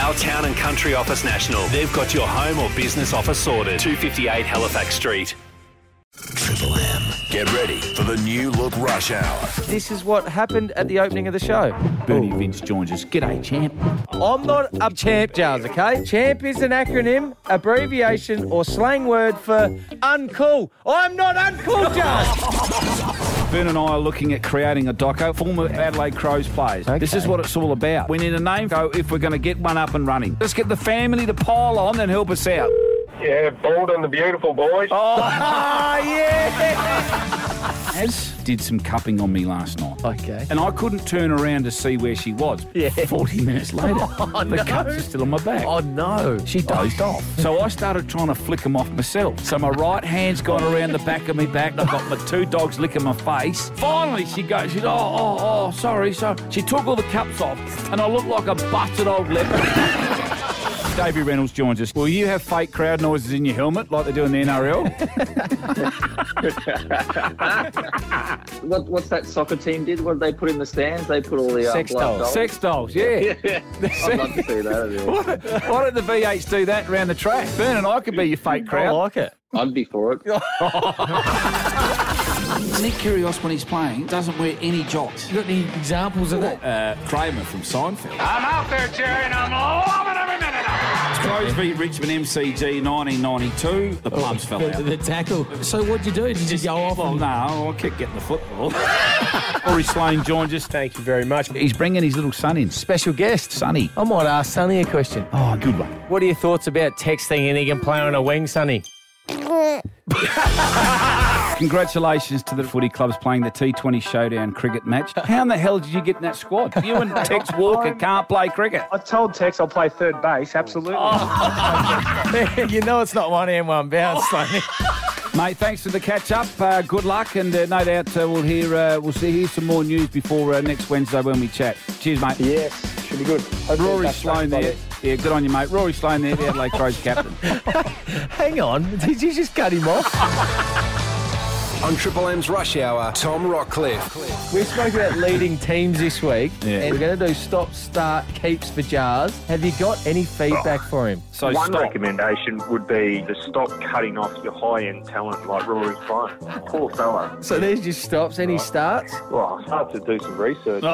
Our Town and Country Office National. They've got your home or business office sorted. 258 Halifax Street. Triple M. Get ready for the new look rush hour. This is what happened at the opening of the show. Bernie Vince joins us. G'day, champ. I'm not a champ, Giles, okay? Champ is an acronym, abbreviation, or slang word for uncool. I'm not uncool, Giles. Bern and I are looking at creating a doco, former Adelaide Crows players. Okay. This is what it's all about. We need a name if we're going to get one up and running. Let's get the family to pile on and help us out. Yeah, Bald and the Beautiful boys. Oh, yeah! Az did some cupping on me last night. Okay. And I couldn't turn around to see where she was. Yeah. 40 minutes later, the cups are still on my back. Oh, no. She dozed off. So I started trying to flick them off myself. So my right hand's gone around the back of my back. I've got my two dogs licking my face. Finally, she goes, sorry. So she took all the cups off, and I look like a busted old leopard. Davey Reynolds joins us. Will you have fake crowd noises in your helmet like they do in the NRL? What's that soccer team did? What did they put in the stands? They put all the Sex dolls. Sex dolls, yeah. I'd love to see that. Yeah. Why don't the V8s do that around the track? Bern and I could be your fake I crowd. like it. I'd be for it. Nick Kyrgios, when he's playing, doesn't wear any jocks. You got any examples of that? Kramer from Seinfeld. I'm out there, Jerry, and I'm loving every minute of it. Crows v Richmond MCG 1992. The plums fell out. The tackle. So what'd you do? Did you just go off? Well, no, I kept getting the football. Rory Slane joins us. Thank you very much. He's bringing his little son in. Special guest. Sonny. I might ask Sonny a question. Oh, good one. What are your thoughts about texting and he can play on a wing, Sonny? Congratulations to the footy clubs playing the T20 Showdown cricket match. How in the hell did you get in that squad? You and Tex Walker can't play cricket. I told Tex I'll play third base, absolutely. You know it's not one hand, one bounce, Sonny. Mate, thanks for the catch-up. Good luck, and no doubt we'll hear some more news before next Wednesday when we chat. Cheers, mate. Yes, should be good. Rory Sloane there. Yeah, good on you, mate. Rory Sloane there, the Adelaide Crows captain. Hang on, did you just cut him off? On Triple M's Rush Hour, Tom Rockcliffe. We spoke about leading teams this week, Yeah. and we're going to do stop, start, keeps for Jars. Have you got any feedback for him? So One stop. recommendation would be to stop cutting off your high-end talent like Rory's playing. Poor fella. So there's your stops. Any starts? Well, I started to do some research.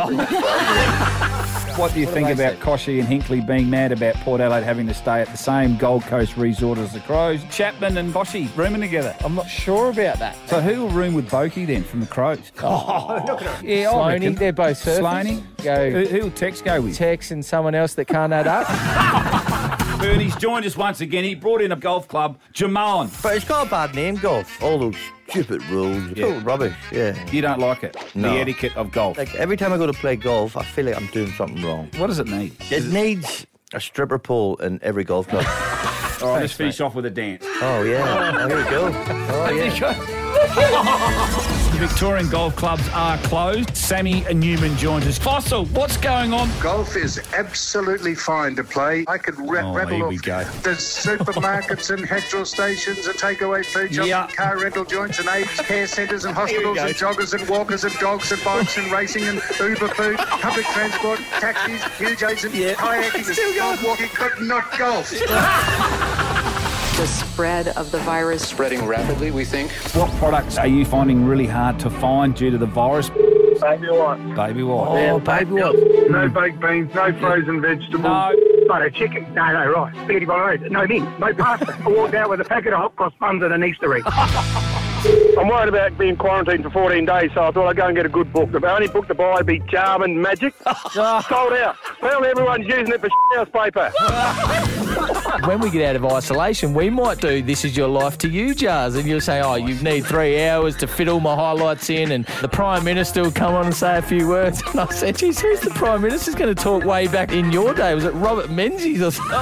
What do you think about Koshy and Hinkley being mad about Port Adelaide having to stay at the same Gold Coast resort as the Crows? Chapman and Boshy rooming together. I'm not sure about that. So who will room with Bokey then from the Crows? Yeah, I Sloaney, reckon. they're both surfers. Sloaney? Go Who will Tex go with? Tex and someone else that can't add up. Bernie's joined us once again. He brought in a golf club, Jamalon. But it's got a bad name, golf. All those stupid rules. It's all rubbish, yeah. You don't like it? No. The etiquette of golf. Like, every time I go to play golf, I feel like I'm doing something wrong. What does it need? It needs a stripper pole in every golf club. All right, let's finish off with a dance. Oh, yeah. Oh, here we go. Oh, yeah. The Victorian golf clubs are closed. Sammy Newman joins us. Fossil, what's going on? Golf is absolutely fine to play. I could rattle here off we go. the supermarkets and petrol stations and takeaway food shops Yeah. and car rental joints and aged care centres and hospitals and joggers and walkers and dogs and bikes and racing and Uber food, public transport, taxis, UJs and kayaking and dog walking, but not golf. The spread of the virus. Spreading rapidly, we think. What products are you finding really hard to find due to the virus? Baby what? Baby what? Oh, baby, what? No baked beans, no frozen vegetables. No. No chicken. No, right. Spaghetti bolognese. No mince. No pasta. I walked out with a packet of hot cross buns and an Easter egg. I'm worried about being quarantined for 14 days, so I thought I'd go and get a good book. The only book to buy would be Charm and Magic. Sold out. Apparently everyone's using it for house paper. When we get out of isolation, we might do This Is Your Life to You, Jars, and you'll say, oh, you need 3 hours to fit all my highlights in, and the Prime Minister will come on and say a few words. And I said, geez, who's the Prime Minister's going to talk way back in your day? Was it Robert Menzies or something?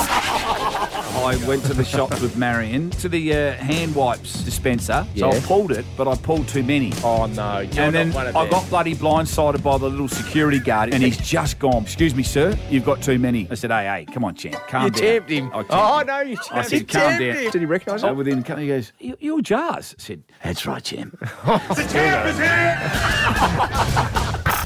I went to the shops with Marion to the hand wipes dispenser. So Yeah. I pulled it, but I pulled too many. Oh, no. And then I got bloody blindsided by the little security guard, and he's just gone, excuse me, sir, you've got too many. I said, hey, come on, champ, calm You down. tamped him. I tamped Oh, him. no, you I tamped said, him. calm down. Did he recognise So it? within a couple, he goes, you're Jars. I said, that's right, champ. The champ is here!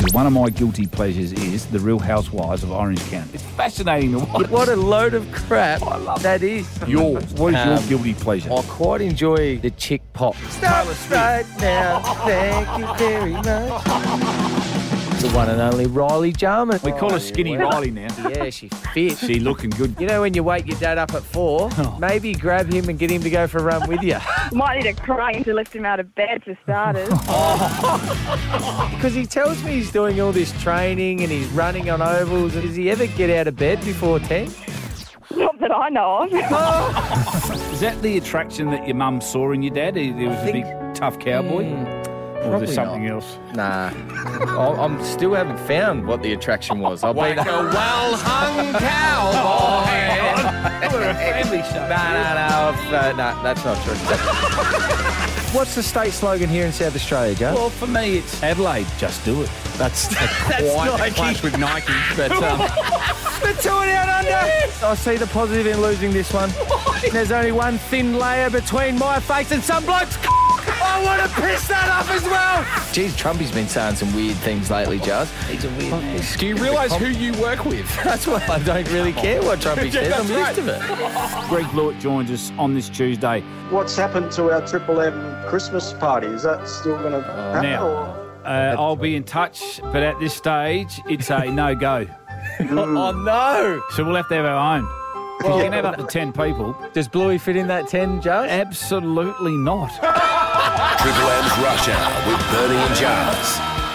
One of my guilty pleasures is The Real Housewives of Orange County. It's fascinating to watch. What a load of crap that is. What is your guilty pleasure? I quite enjoy the chick pop. Stop right now. Thank you very much. The one and only Riley Jarman. We call her Skinny Riley now. Yeah, she's fit. She looking good. You know when you wake your dad up at 4, maybe grab him and get him to go for a run with you. Might need a crane to lift him out of bed for starters. Because he tells me he's doing all this training and he's running on ovals. Does he ever get out of bed before 10? Not that I know of. Is that the attraction that your mum saw in your dad? He was a big, tough cowboy? Or was there something else? Nah. I still haven't found what the attraction was. I've been a well-hung cowboy. We're a family show. No, that's not true. What's the state slogan here in South Australia, Joe? Well, for me, it's Adelaide, just do it. That's quite a clash with Nike. But the two down under. Yes. I see the positive in losing this one. There's only one thin layer between my face and some bloke's I want to piss that off as well. Geez, Trumpy's been saying some weird things lately, Jazz. He's a weird man. Do you realise who you work with? That's why I don't really care what Trumpy says. I'm used to it. Greg Blewett joins us on this Tuesday. What's happened to our Triple M Christmas party? Is that still going to happen? Now, I'll be in touch, but at this stage, it's a no-go. Oh, no. So we'll have to have our own. Because you can have up to 10 people. Does Bluey fit in that 10, Joe? Absolutely not. Triple M's Rush Hour with Bernie and Jars.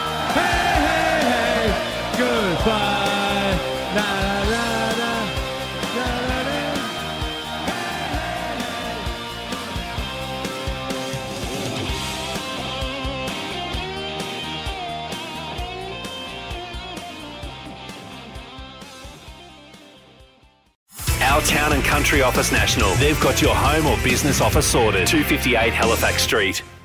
Hey, goodbye. Na, na, na, na, na, Our Town and Country Office National. They've got your home or business offer sorted. 258 Halifax Street.